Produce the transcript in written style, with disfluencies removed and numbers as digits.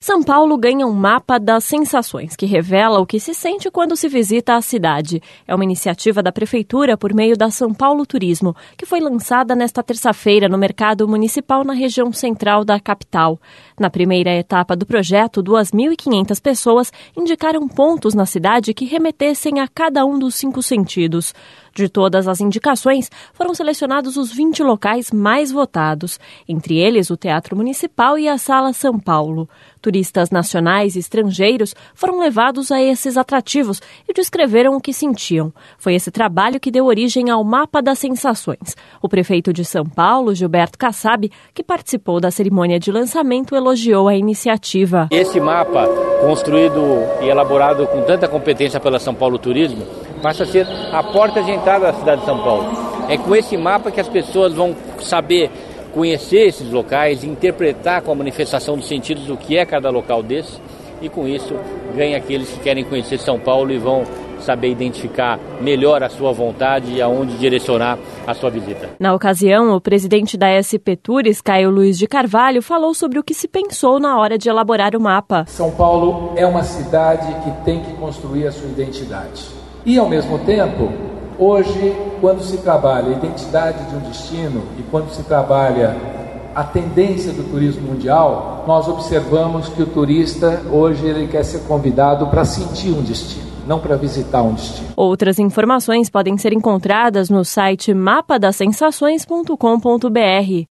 São Paulo ganha um mapa das sensações, que revela o que se sente quando se visita a cidade. É uma iniciativa da Prefeitura por meio da São Paulo Turismo, que foi lançada nesta terça-feira no mercado municipal na região central da capital. Na primeira etapa do projeto, 2.500 pessoas indicaram pontos na cidade que remetessem a cada um dos 5 sentidos. De todas as indicações, foram selecionados os 20 locais mais votados, entre eles o Teatro Municipal e a Sala São Paulo. Turistas nacionais e estrangeiros foram levados a esses atrativos e descreveram o que sentiam. Foi esse trabalho que deu origem ao Mapa das Sensações. O prefeito de São Paulo, Gilberto Kassab, que participou da cerimônia de lançamento, elogiou a iniciativa. Esse mapa, construído e elaborado com tanta competência pela São Paulo Turismo, passa a ser a porta de entrada da cidade de São Paulo. É com esse mapa que as pessoas vão saber conhecer esses locais, interpretar com a manifestação dos sentidos do que é cada local desse, e com isso ganha aqueles que querem conhecer São Paulo e vão saber identificar melhor a sua vontade e aonde direcionar a sua visita. Na ocasião, o presidente da SP Tours, Caio Luiz de Carvalho, falou sobre o que se pensou na hora de elaborar o mapa. São Paulo é uma cidade que tem que construir a sua identidade. E, ao mesmo tempo, hoje, quando se trabalha a identidade de um destino e quando se trabalha a tendência do turismo mundial, nós observamos que o turista, hoje, ele quer ser convidado para sentir um destino, não para visitar um destino. Outras informações podem ser encontradas no site mapadassensações.com.br.